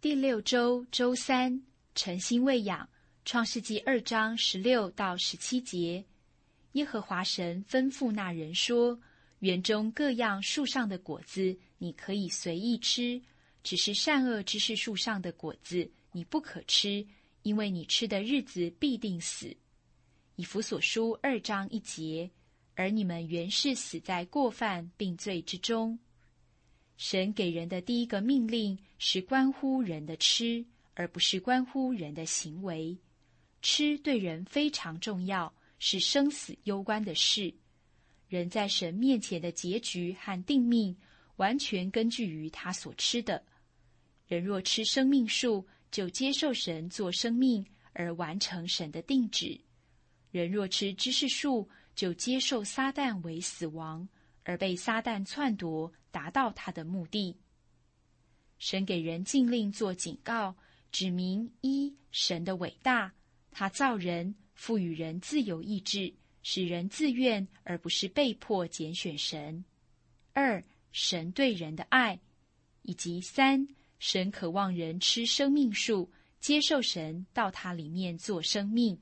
第6周周3，晨星喂养，创世纪2章16到17节。耶和华神吩咐那人说：园中各样树上的果子你可以随意吃，只是善恶知识树上的果子你不可吃，因为你吃的日子必定死。以弗所书2章1节，而你们原是死在过犯并罪之中。神给人的第一个命令是关乎人的吃，而不是关乎人的行为。吃对人非常重要，是生死攸关的事。人在神面前的结局和定命，完全根据于他所吃的。人若吃生命树，就接受神做生命，而完成神的定旨。人若吃知识树，就接受撒旦为死亡，而被撒旦篡夺，达到他的目的。神给人禁令做警告，指明一，神的伟大，他造人，赋予人自由意志，使人自愿而不是被迫拣选神。2，神对人的爱，以及3，神渴望人吃生命树，接受神到他里面做生命。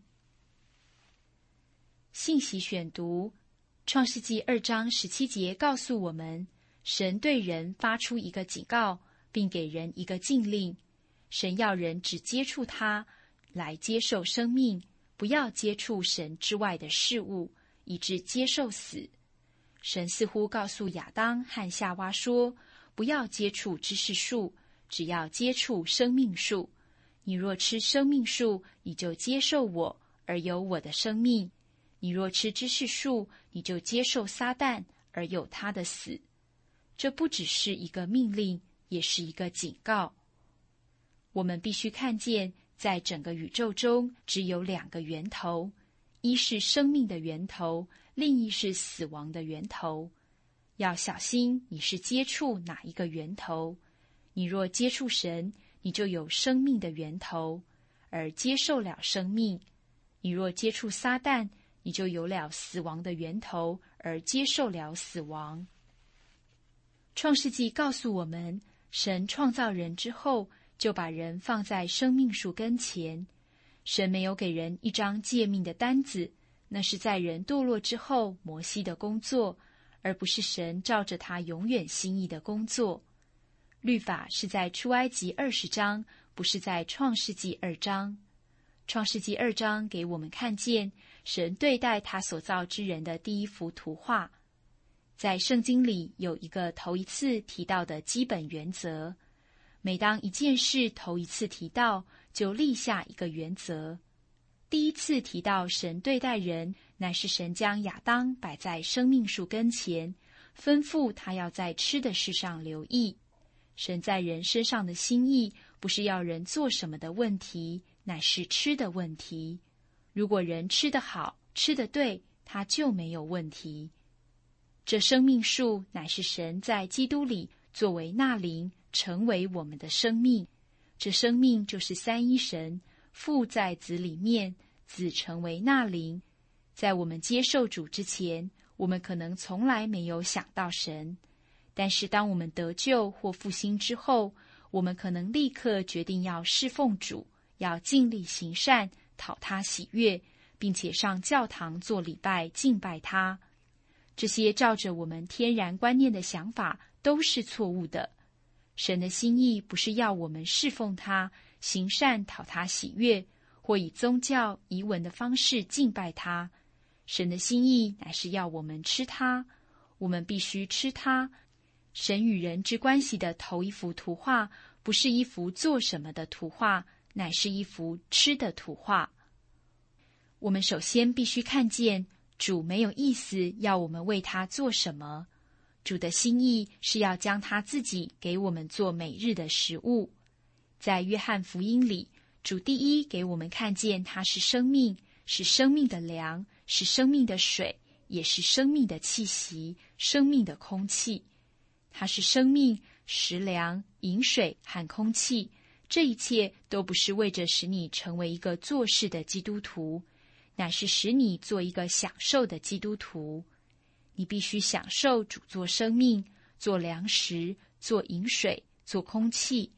信息选读，创世纪2章17节告诉我们，神对人发出一个警告，并给人一个禁令。神要人只接触他，来接受生命，不要接触神之外的事物，以致接受死。神似乎告诉亚当和夏娃说，不要接触知识树，只要接触生命树。你若吃生命树，你就接受我，而有我的生命。你若吃知识树，你就接受撒旦，而有他的死。这不只是一个命令，也是一个警告。我们必须看见，在整个宇宙中只有2个源头，一是生命的源头，另一是死亡的源头。要小心你是接触哪一个源头。你若接触神，你就有生命的源头，而接受了生命。你若接触撒旦，你就有了死亡的源头，而接受了死亡。创世纪告诉我们，神创造人之后，就把人放在生命树跟前。神没有给人一张诫命的单子，那是在人堕落之后摩西的工作，而不是神照着他永远心意的工作。律法是在出埃及20章，不是在创世纪2章。创世纪2章给我们看见神对待他所造之人的第一幅图画。在圣经里有一个头一次提到的基本原则，每当一件事头一次提到，就立下一个原则。第一次提到神对待人，乃是神将亚当摆在生命树跟前，吩咐他要在吃的事上留意。神在人身上的心意，不是要人做什么的问题，乃是吃的问题。如果人吃得好，吃得对，他就没有问题。这生命树乃是神在基督里作为那灵，成为我们的生命。这生命就是三一神，父在子里面，子成为那灵。在我们接受主之前，我们可能从来没有想到神，但是当我们得救或复兴之后，我们可能立刻决定要侍奉主，要尽力行善，讨他喜悦，并且上教堂做礼拜敬拜他。这些照着我们天然观念的想法都是错误的。神的心意不是要我们侍奉他，行善讨他喜悦，或以宗教仪文的方式敬拜他。神的心意乃是要我们吃他，我们必须吃他。神与人之关系的头一幅图画，不是一幅做什么的图画，乃是一幅吃的图画。我们首先必须看见，主没有意思要我们为他做什么。主的心意是要将他自己给我们做每日的食物。在约翰福音里，主第一给我们看见他是生命，是生命的粮，是生命的水，也是生命的气息，生命的空气。他是生命、食粮、饮水和空气，这一切都不是为着使你成为一个做事的基督徒，乃是使你做一个享受的基督徒。你必须享受主做生命，做粮食，做饮水，做空气。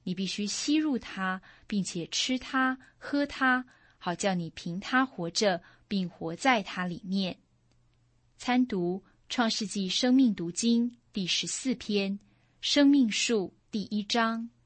你必须吸入它，并且吃它、喝它，好叫你凭它活着，并活在它里面。参读创世纪生命读经第14篇，生命树第1章。